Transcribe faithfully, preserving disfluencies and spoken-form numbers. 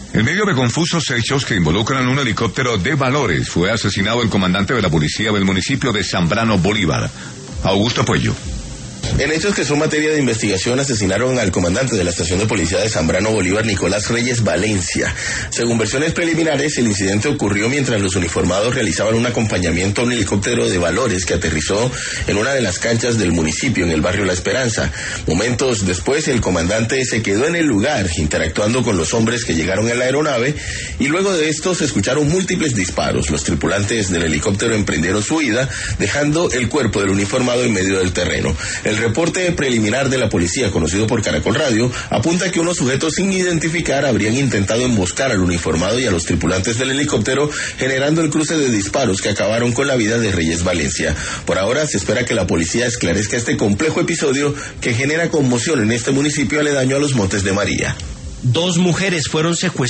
En medio de confusos hechos que involucran un helicóptero de valores, fue asesinado el comandante de la policía del municipio de Zambrano Bolívar, Augusto Puello. En hechos que son materia de investigación, asesinaron al comandante de la estación de policía de Zambrano Bolívar, Nicolás Reyes Valencia. Según versiones preliminares, el incidente ocurrió mientras los uniformados realizaban un acompañamiento a un helicóptero de valores que aterrizó en una de las canchas del municipio, en el barrio La Esperanza. Momentos después, el comandante se quedó en el lugar, interactuando con los hombres que llegaron en la aeronave, y luego de esto se escucharon múltiples disparos. Los tripulantes del helicóptero emprendieron su huida, dejando el cuerpo del uniformado en medio del terreno. El reporte preliminar de la policía, conocido por Caracol Radio, apunta que unos sujetos sin identificar habrían intentado emboscar al uniformado y a los tripulantes del helicóptero, generando el cruce de disparos que acabaron con la vida de Reyes Valencia. Por ahora se espera que la policía esclarezca este complejo episodio que genera conmoción en este municipio aledaño a los Montes de María. Dos mujeres fueron secuestradas